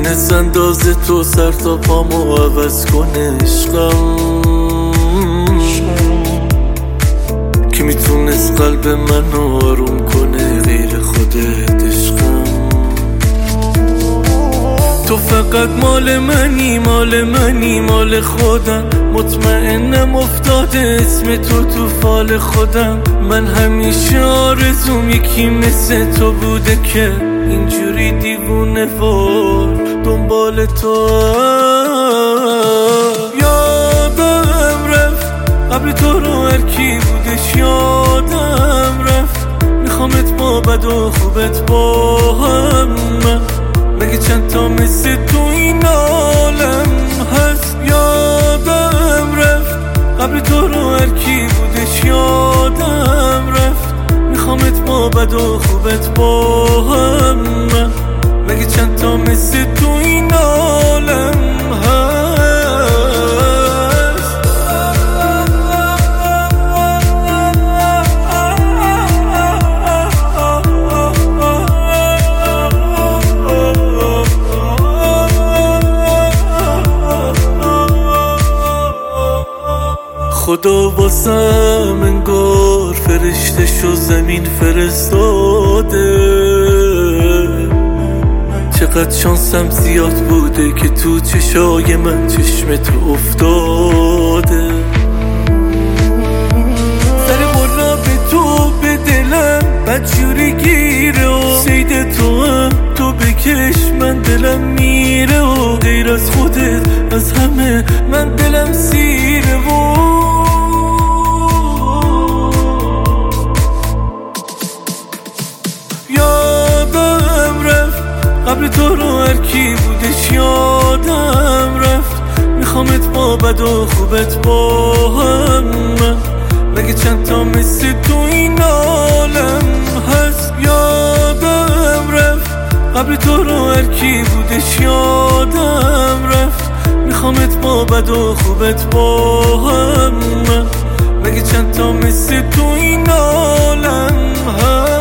میتونست اندازه تو سر تا پامو عوض کنه عشقم، که میتونست قلب منو آروم کنه غیر خودت عشقم. تو فقط مال منی، مال منی، مال خودم. مطمئنم افتاده اسم تو فال خودم. من همیشه آرزوم یکی مثل تو بوده که اینجوری دیوونه وار دنبال تو. یادم رفت قبل تو رو هر کی بودش، یادم رفت میخوامت با بد و خوبت با هم. مگه چند تا مثل تو این عالم هست؟ یادم رفت قبل تو رو هر کی بودش، یادم رفت میخوامت با بد و خوبت با هم. مگه چند تا مثل تو این عالم هست؟ خدا واسم انگار فرشتشو زمین فرستاده. چقدر شانسم زیاد بوده که تو چشای من چشم تو افتاده. سر برا به تو به دلم بدجوری گیره و سید تو هم تو بکش من دلم میره و غیر از خودت از همه من دلم سیره و قبل تو رو هر کی بودش، یادم رفت میخوامت با بد و خوبت با هم. مگه چند تا مثل تو این عالم هست؟ یادم رفت قبل تو رو هر کی بودش، یادم رفت میخوامت با بد و خوبت با هم. مگه چند تا مثل تو این عالم هست؟